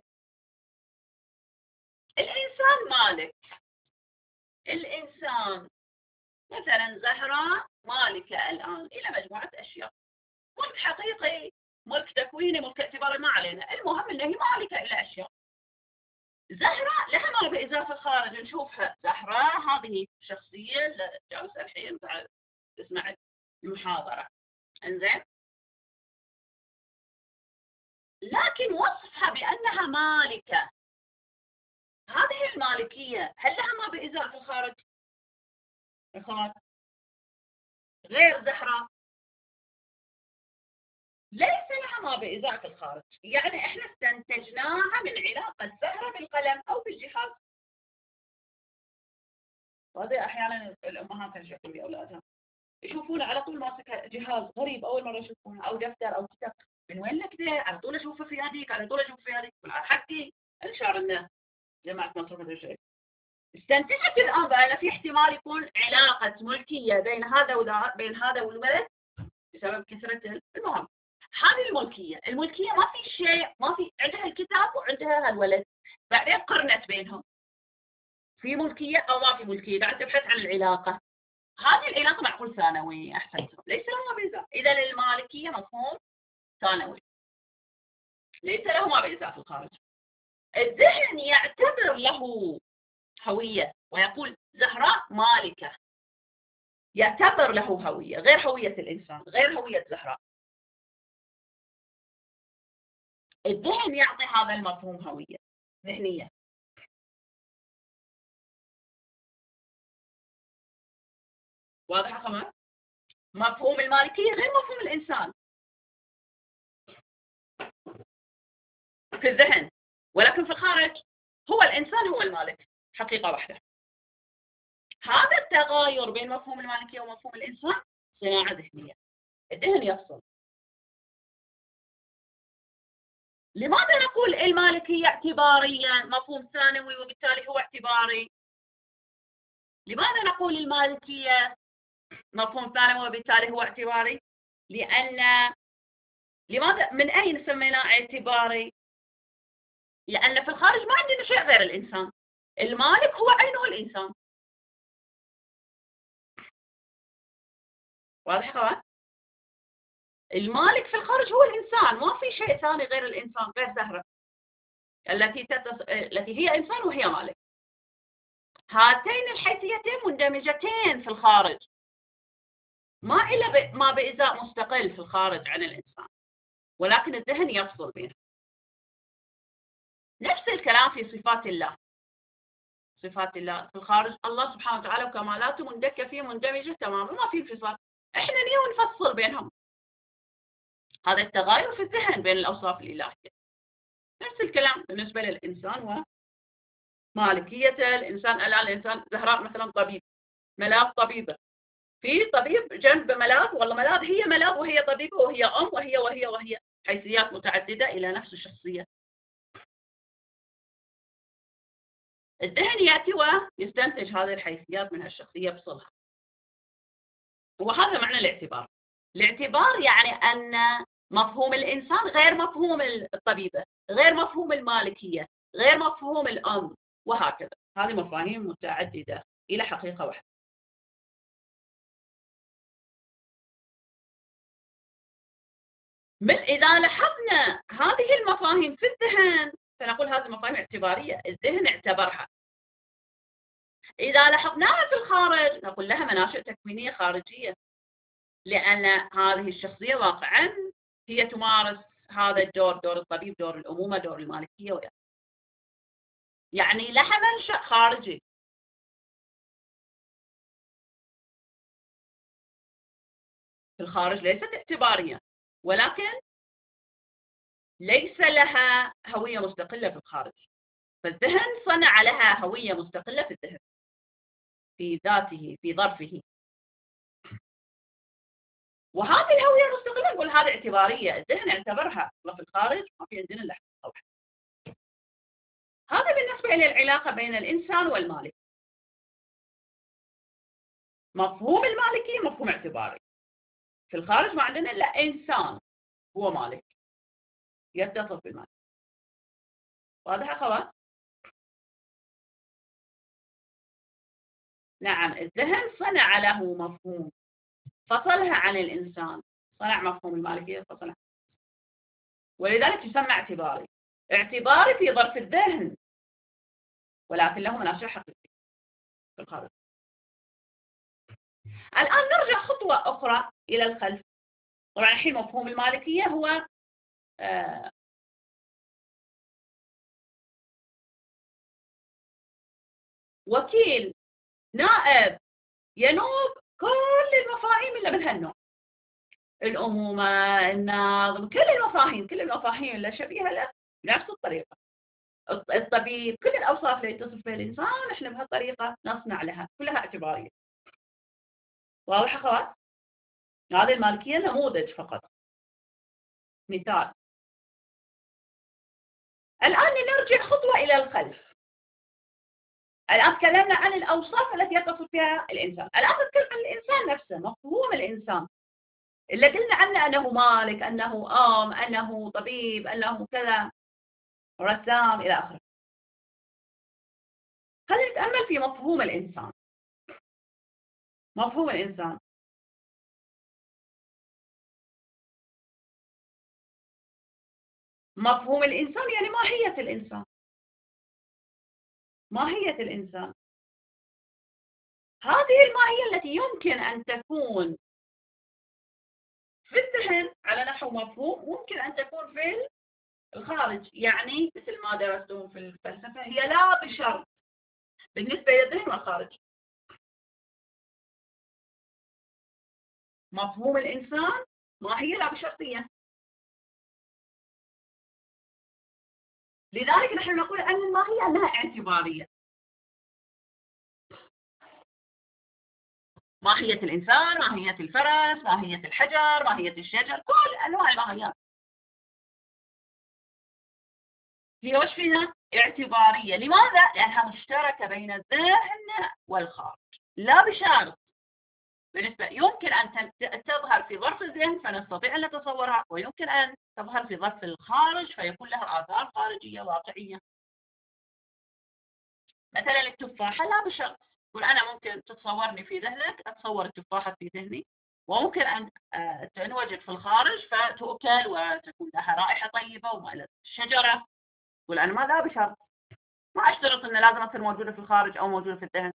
الإنسان مالك، الإنسان مثلا زهراء مالكة الآن إلى مجموعة أشياء، ملك حقيقي، ملك تكويني، ملك اعتباري، ما علينا، المهم أنها هي مالكة إلى أشياء. زهراء لها ما بإزاء في الخارج، نشوفها زهراء هذه شخصية جالسة الحين بعد تسمع المحاضرة، انزين، لكن وصفها بأنها مالكة، هذه المالكية هل لها ما بإزاء في الخارج؟ أخوات غير زهراء ليس لها ما بإزاء في الخارج، يعني احنا استنتجناها من علاقة زهرة بالقلم أو بالجهاز. وهذا أحيانا الأمهات تشوفون بأولادها يشوفونه على طول ماسك جهاز غريب، أول مرة يشوفونه، أو دفتر أو كتاب، من وين لك ده؟ على طول أشوفه في يديك، على طول أشوفه في يديك، حقي الشعر إنه جماعة مصر هذا الشيء. استنتجت الآن بأن في احتمال يكون علاقة ملكية بين هذا بين هذا والولد بسبب كثرة المهم. هذه الملكية ما في شيء، ما في عندها الكتاب وعندها هالولد، بعدين قرنت بينهم، في ملكية أو ما في ملكية، قاعد تبحث عن العلاقة، هذه العلاقة معقول ثانوي أحسن، ليس له ما بإزاء. إذا المالكية مفهوم ثانوي، ليس له ما بإزاء في الخارج. الذهن يعتبر له هوية ويقول زهراء مالكة، يعتبر له هوية غير هوية الإنسان، غير هوية زهراء. الذهن يعطي هذا المفهوم هوية ذهنية. واضحة كمان؟ مفهوم المالكية غير مفهوم الإنسان في الذهن، ولكن في الخارج هو الإنسان هو المالك، حقيقة واحدة. هذا التغاير بين مفهوم المالكية ومفهوم الإنسان صناعة ذهنية، الذهن يفصل. لماذا نقول المالكية اعتباريا مفهوم ثانوي وبالتالي هو اعتباري؟ لماذا نقول المالكية مفهوم ثانوي وبالتالي هو اعتباري؟ لأن لماذا من أين سميناه اعتباري؟ لأن في الخارج ما عندنا شيء غير الإنسان، المالك هو عينه الإنسان. واضح خوات؟ المالك في الخارج هو الإنسان، ما في شيء ثاني غير الإنسان، غير زهرة التي هي إنسان وهي مالك. هاتين الحيثيتين مندمجتين في الخارج، ما إلا ما بإزاء مستقل في الخارج عن الإنسان، ولكن الذهن يفصل بينهم. نفس الكلام في صفات الله. صفات الله في الخارج الله سبحانه وتعالى وكمالاته مندكة فيه، مندمجة تماما، ما في انفصال، احنا نيجي نفصل بينهم. هذا التغاير في الذهن بين الأوصاف الإلهية. نفس الكلام بالنسبة للإنسان ومالكيته. الإنسان الآن الإنسان زهراء مثلا طبيب، ملاذ طبيبة، في طبيب جنب ملاذ، والله ملاذ هي ملاذ وهي طبيبة وهي أم وهي حيثيات متعددة إلى نفس الشخصية. الذهن يأتي ويستنتج هذه الحيثيات من الشخصية يفصلها، وهذا معنى الاعتبار. الاعتبار يعني أن مفهوم الإنسان غير مفهوم الطبيبة، غير مفهوم المالكية، غير مفهوم الأم، وهكذا. هذه مفاهيم متعددة إلى حقيقة واحدة. إذا لاحظنا هذه المفاهيم في الذهن فنقول هذه المفاهيم اعتبارية، الذهن اعتبرها. إذا لاحظناها في الخارج نقول لها مناشئ تكوينية خارجية، لأن هذه الشخصية واقعا هي تمارس هذا الدور، دور الطبيب، دور الأمومة، دور المالكية يعني لها منشأ خارجي. في الخارج ليست اعتبارية، ولكن ليس لها هوية مستقلة في الخارج، فالذهن صنع لها هوية مستقلة في الذهن، في ذاته، في ظرفه، وهذه الهوية المستقلة نقول هذه اعتبارية، الذهن اعتبرها، في الخارج ما في عندنا الا طبعا. هذا بالنسبة للعلاقة بين الإنسان والمالك. مفهوم المالكية مفهوم اعتباري، في الخارج ما عندنا إلا إنسان هو مالك، يتصف بالمالك. واضح أخوات؟ نعم، الذهن صنع له مفهوم، فصلها عن الإنسان، صنع مفهوم المالكية فصلها، ولذلك يسمى اعتباري. اعتباري في ظرف الذهن، ولكن له مناشئ حقيقية في الخارج. الآن نرجع خطوة أخرى إلى الخلف. طبعا الحين مفهوم المالكية هو وكيل نائب ينوب كل المفاهيم اللي من هالنوع، الأمومة، النظم، كل المفاهيم اللي شبيهة له بنفس الطريقة. الطبيب، كل الأوصاف اللي يتصف بها الإنسان إحنا بهالطريقة نصنع لها، كلها اعتبارية. واضح أخوات؟ هذه المالكية نموذج فقط، مثال. الآن نرجع خطوة إلى الخلف. الآن تكلمنا عن الأوصاف التي يتصف بها الإنسان، الآن نتكلم عن الإنسان نفسه، مفهوم الإنسان اللي قلنا عنه أنه مالك، أنه أنه طبيب، أنه كذا، رسام، إلى آخره. خلينا نتأمل في مفهوم الإنسان. مفهوم الإنسان، مفهوم الإنسان يعني ماهية الإنسان. ماهية الإنسان هذه الماهية التي يمكن أن تكون في الذهن على نحو مفهوم، ممكن أن تكون في الخارج، يعني مثل ما درستم في الفلسفة، هي لا بشرط بالنسبة للذهن والخارج. مفهوم الإنسان ماهية لا بشرطية، لذلك نحن نقول أن الماهية أنها اعتبارية. ماهية الإنسان، ماهية الفرس، ماهية الحجر، ماهية الشجر، كل أنواع الماهيات هي وش فيها؟ اعتبارية. لماذا؟ لأنها مشتركة بين الذهن والخارج، لا بشرط. بالنسبة يمكن أن تظهر في ظرف الذهن فنستطيع أن نتصورها، ويمكن أن تظهر في ظرف الخارج فيكون لها آثار خارجية واقعية. مثلا التفاحة لا بشرط، تقول أنا ممكن تتصورني في ذهنك، أتصور التفاحة في ذهني، وممكن أن تنوجد في الخارج فتؤكل وتكون لها رائحة طيبة وما الشجرة، تقول أنا ما لا بشرط، ما أشترط أن لازم تصير موجودة في الخارج أو موجودة في الذهن.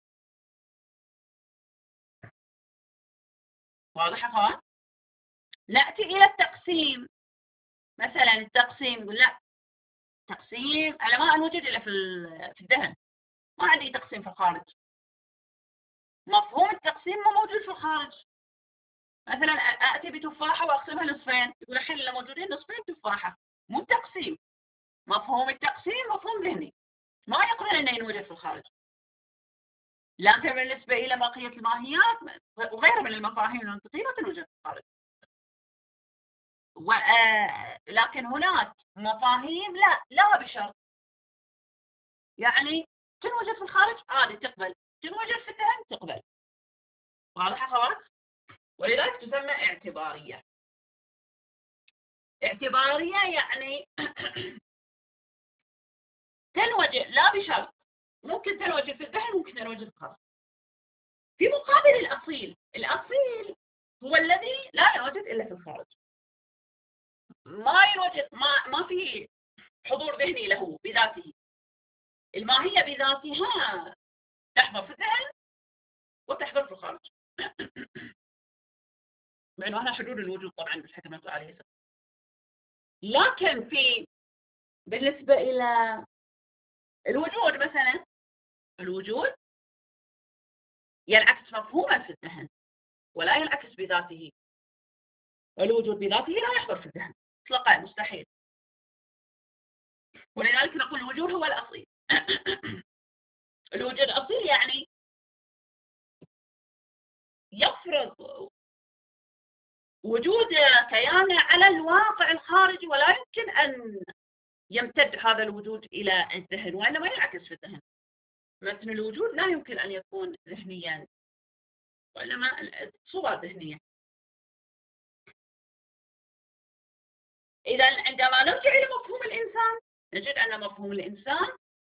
واضح أخوان؟ نأتي إلى التقسيم. مثلا التقسيم، يقول لا، تقسيم أنا ما أنوجد إلا في الذهن، ما عندي تقسيم في الخارج. مفهوم التقسيم ما موجود في الخارج. مثلا اتي بتفاحه واقسمها نصفين، يقول الحين اللي موجودين نصفين تفاحه، مو تقسيم. مفهوم التقسيم مفهوم ذهني، ما يقبل انه ينوجد في الخارج. لكن بالنسبه الى بقيه الماهيات وغيرها من المفاهيم المنطقيه لا تنوجد في الخارج. لكن هناك مفاهيم لا بشرط، يعني تنوجد في الخارج عادي تقبل، تنوجد في الذهن تقبل. واضح اخوات؟ ولذلك تسمى اعتباريه. اعتباريه يعني تنوجد لا بشرط، ممكن تنوجد في الذهن، ممكن تنوجد في الخارج. في مقابل الأصيل، الأصيل هو الذي لا ينوجد إلا في الخارج، ما ينوجد، ما في حضور ذهني له بذاته. الماهية بذاتها تحضر في الذهن وتحضر في الخارج. مع انه هنا حدود الوجود طبعا بالحكم نقول عليه سبب. لكن بالنسبة إلى الوجود مثلا، الوجود ينعكس مفهوما في الذهن ولا ينعكس بذاته. الوجود بذاته لا يحضر في الذهن اطلاقا، مستحيل. ولذلك نقول الوجود هو الأصيل. الوجود أصيل يعني يفرض وجود كيانه على الواقع الخارجي، ولا يمكن أن يمتد هذا الوجود إلى الذهن، وإنما ينعكس في الذهن. متن الوجود لا يمكن أن يكون ذهنيا، وإنما صورة ذهنية. إذا عندما نرجع إلى مفهوم الإنسان نجد أن مفهوم الإنسان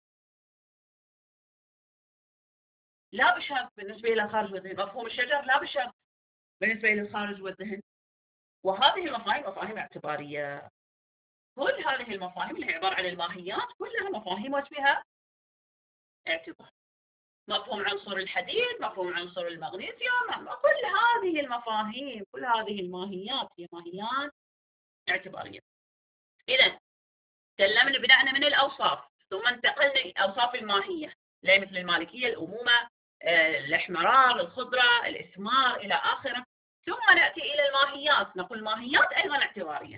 لا بشرط بالنسبة إلى الخارج والذهن، مفهوم الشجر لا بشرط بالنسبة إلى الخارج والذهن. وهذه المفاهيم مفاهيم اعتبارية. كل هذه المفاهيم اللي هي عبارة عن الماهيات كلها مفاهيم وفيها اعتبار. مفهوم عنصر الحديد، مفهوم عنصر المغنيسيوم، كل هذه المفاهيم كل هذه الماهيات هي ماهيات اعتبارية. إذا تكلمنا بدأنا من الأوصاف ثم انتقلنا إلى الأوصاف الماهية اللي مثل المالكية، الأمومة، الاحمرار، الخضرة، الإثمار إلى آخره. ثم نأتي إلى الماهيات، نقول ماهيات أيضا اعتبارية.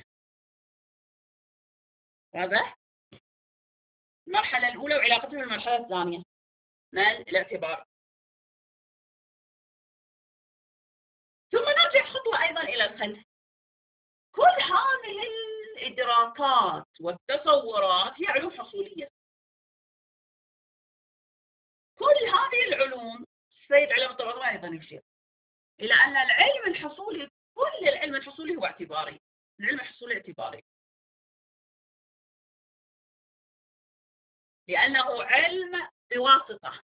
واضح؟ المرحلة الأولى وعلاقتها بالمرحلة الثانية من الاعتبار. ثم نرجع خطوة أيضا إلى الخلف. كل هذه الإدراكات والتصورات هي علوم حصولية. كل هذه العلوم السيد علي الطباطبائي أيضا يشير إلى أن العلم الحصولي كل العلم الحصولي هو اعتباري. العلم الحصولي اعتباري لأنه علم بواسطة،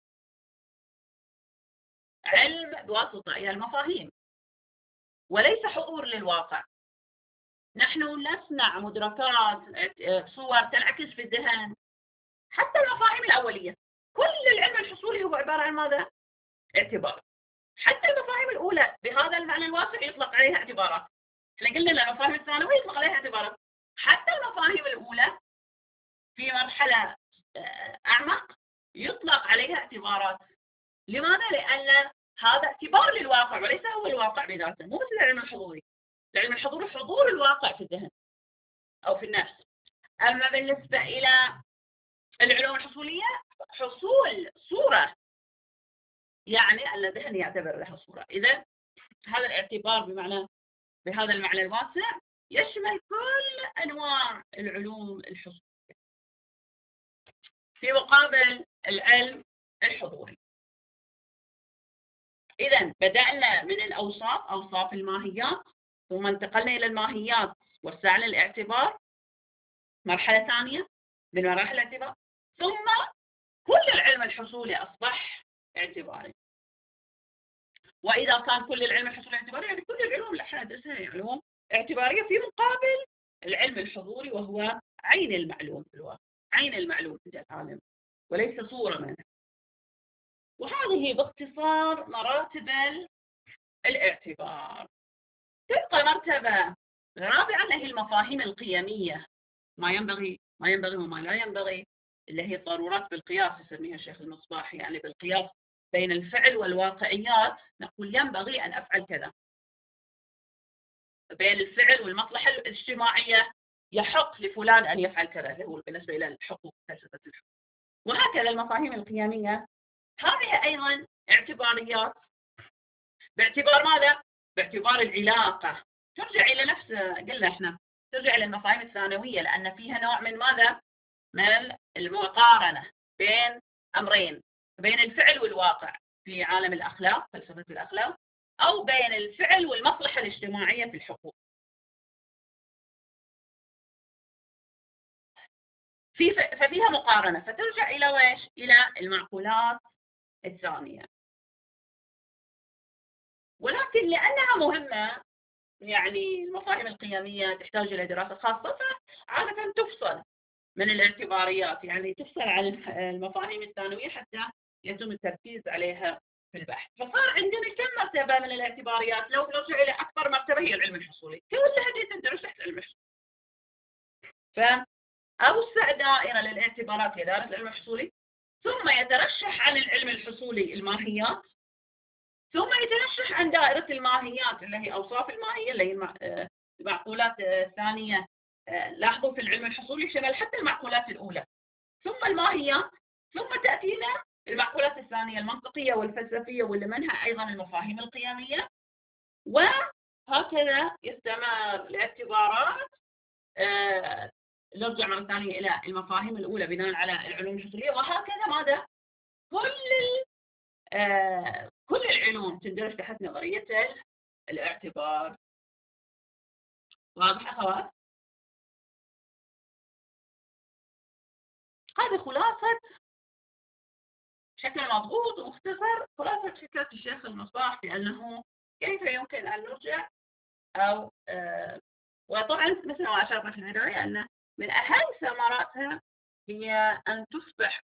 علم بواسطة يعني المفاهيم وليس حضور للواقع. نحن نصنع مدركات، صور تنعكس في الذهن. حتى المفاهيم الأولية كل العلم الحصولي هو عبارة عن ماذا؟ اعتبار. حتى المفاهيم الأولى بهذا المعنى الواسع يطلق عليها اعتبارات. احنا قلنا المفاهيم الثانوية يطلق عليها اعتبارات. حتى المفاهيم الأولى في مرحلة أعمق يطلق عليها اعتبارات. لماذا؟ لأن هذا اعتبار للواقع وليس هو الواقع بذاته، مو مثل العلم الحضوري. العلم الحضوري حضور الواقع في الذهن أو في النفس. أما بالنسبة إلى العلوم الحصولية حصول صورة، يعني أن الذهن يعتبر له صورة. إذا هذا الاعتبار بهذا المعنى الواسع يشمل كل أنواع العلوم الحصولية في مقابل العلم الحضوري. إذا بدأنا من الأوصاف، أوصاف الماهيات، ثم انتقلنا إلى الماهيات وسعنا الاعتبار، مرحلة ثانية من مراحل الاعتبار، ثم كل العلم الحصولي أصبح اعتباري. وإذا كان كل العلم الحصولي اعتباري يعني كل العلوم اللي احنا ندرسها هي علوم اعتبارية في مقابل العلم الحضوري وهو عين المعلوم في الواقع، عين المعلوم عند العالم وليس صورة منه. وهذه باختصار مراتب الاعتبار. تبقى مرتبة رابعة اللي هي المفاهيم القيمية، ما ينبغي وما لا ينبغي، اللي هي الضرورات بالقياس يسميها الشيخ المصباح. يعني بالقياس بين الفعل والواقعيات نقول ينبغي أن أفعل كذا. بين الفعل والمصلحة الاجتماعية يحق لفلان أن يفعل كذا، اللي هو بالنسبة إلى الحقوق، فلسفة الحقوق. وهكذا المفاهيم القيمية هذه أيضا اعتباريات. باعتبار ماذا؟ باعتبار العلاقة. ترجع إلى نفس قلنا إحنا ترجع إلى المفاهيم الثانوية، لأن فيها نوع من ماذا؟ من المقارنة بين أمرين، بين الفعل والواقع في عالم الأخلاق، فلسفة الأخلاق، أو بين الفعل والمصلحة الاجتماعية في الحقوق. ففيها مقارنة، فترجع إلى ويش؟ إلى المعقولات الثانية. ولكن لأنها مهمة، يعني المفاهيم القيمية تحتاج إلى دراسة خاصة، فعادة تفصل من الاعتباريات، يعني تفصل عن المفاهيم الثانوية حتى يتم التركيز عليها في البحث. فصار عندنا كم مرتبة من الاعتباريات؟ لو نرجع إلى أكبر مرتبة هي العلم الحصولي، كلها دي تندرج تحت العلم الحصولي. فأوسع دائرة للاعتبارات هي دائرة العلم الحصولي، ثم يترشح عن العلم الحصولي الماهيات، ثم يترشح عن دائرة الماهيات اللي هي أوصاف الماهية اللي هي المعقولات الثانية. لاحظوا في العلم الحصولي شمل حتى المعقولات الأولى، ثم الماهيات، ثم تأتينا المعقولات الثانية المنطقية والفلسفية، واللي منها أيضا المفاهيم القيمية. وهكذا يستمر الاعتبارات. نرجع مرة ثانية إلى المفاهيم الأولى بناء على العلوم الحصولية، وهكذا ماذا؟ كل العلوم تندرج تحت نظرية الاعتبار. واضح أخوات؟ هذه خلاصة بشكل مضغوط ومختصر خلاصة فكرة الشيخ المصباح في أنه كيف يمكن أن نرجع أو وطبعا مثل ما أشرنا في البداية أن من أهم ثمراتها هي أن تصبح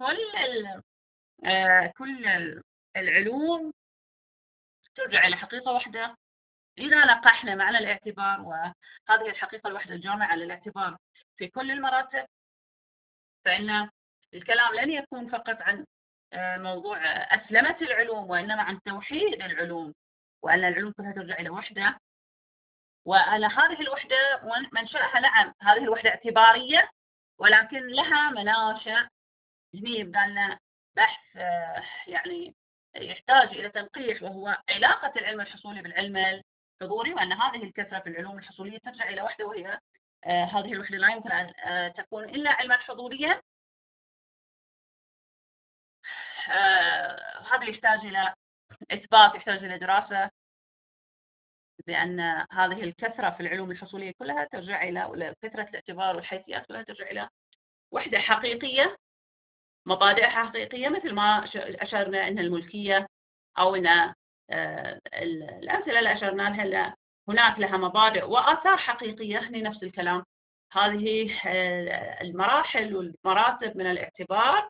كل العلوم ترجع إلى حقيقة واحدة. إذا نقحنا معنى الاعتبار وهذه الحقيقة الواحدة الجامعة للاعتبار في كل المراتب، فإن الكلام لن يكون فقط عن موضوع أسلمة العلوم، وإنما عن توحيد العلوم، وأن العلوم كلها ترجع إلى وحدة، وأن هذه الوحدة منشأها نعم هذه الوحدة اعتبارية، ولكن لها مناشأ. هنا يبقى لنا بحث يعني يحتاج إلى تنقيح، وهو علاقة العلم الحصولي بالعلم الحضوري، وأن هذه الكثرة في العلوم الحصولية ترجع إلى وحدة، وهي هذه الوحدة لا يمكن أن تكون إلا علما حضوريا. هذا يحتاج إلى إثبات، يحتاج إلى دراسة، بأن هذه الكثرة في العلوم الحصولية كلها ترجع إلى كثرة الاعتبار والحيثيات كلها ترجع إلى وحدة حقيقية، مبادئ حقيقية، مثل ما أشرنا أن الملكية أو أن الأمثلة اللي أشرنا لها هناك لها مبادئ وآثار حقيقية. هنا نفس الكلام، هذه المراحل والمراتب من الاعتبار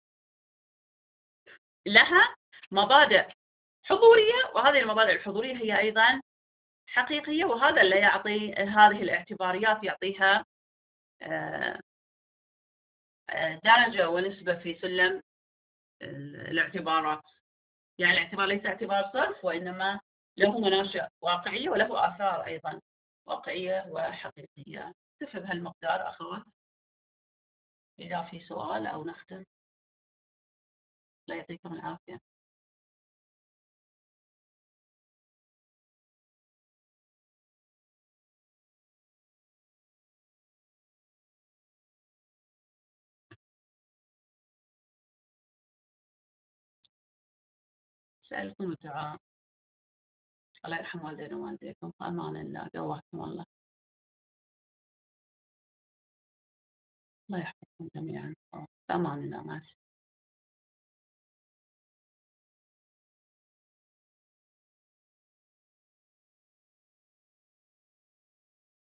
لها مبادئ حضورية، وهذه المبادئ الحضورية هي أيضا حقيقية، وهذا اللي يعطي هذه الاعتباريات، يعطيها درجة ونسبة في سلم الاعتبارات. يعني الاعتبار ليس اعتبار صرف، وإنما له مناشئ واقعية وله آثار أيضا واقعية وحقيقية. اكتفي بهالمقدار أخوات، إذا في سؤال أو نختم. لا يعطيكم العافية. سألكم الدعاء. الله يرحم والدينا ووالديكم. أمان الله، قواكم الله. الله يحفظكم جميعا. أمان الله.